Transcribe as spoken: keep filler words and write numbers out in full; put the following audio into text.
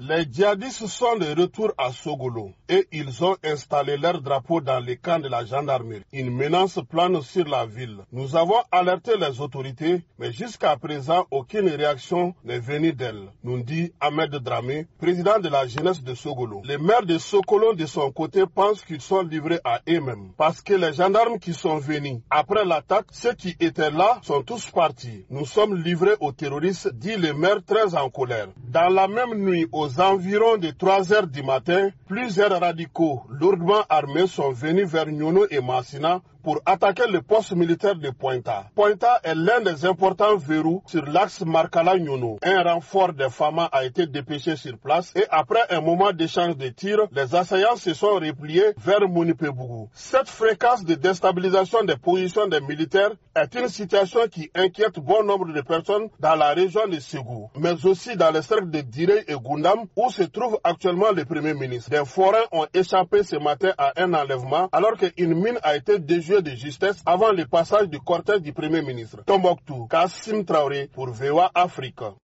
Les djihadistes sont de retour à Sogolo et ils ont installé leur drapeau dans les camps de la gendarmerie. Une menace plane sur la ville. Nous avons alerté les autorités, mais jusqu'à présent, aucune réaction n'est venue d'elles, nous dit Ahmed Dramé, président de la jeunesse de Sogolo. Le maire de Sokolo, de son côté, pense qu'ils sont livrés à eux-mêmes parce que les gendarmes qui sont venus après l'attaque, ceux qui étaient là sont tous partis. Nous sommes livrés aux terroristes, dit le maire très en colère. Dans la même nuit, aux environs de trois heures du matin, plusieurs radicaux lourdement armés sont venus vers Nyono et Massina pour attaquer le poste militaire de Pointa. Pointa est l'un des importants verrous sur l'axe Markala-Nyono. Un renfort de F A M A a été dépêché sur place et après un moment d'échange de tirs, les assaillants se sont repliés vers Mounipébougou. Cette fréquence de déstabilisation des positions des militaires est une situation qui inquiète bon nombre de personnes dans la région de Ségou, mais aussi dans les cercles de Direy et Goundam où se trouve actuellement le Premier ministre. Des forains ont échappé ce matin à un enlèvement alors qu'une mine a été déjouée de justesse avant le passage du cortège du Premier ministre. Tombouctou, Kassim Traoré pour V O A Afrique.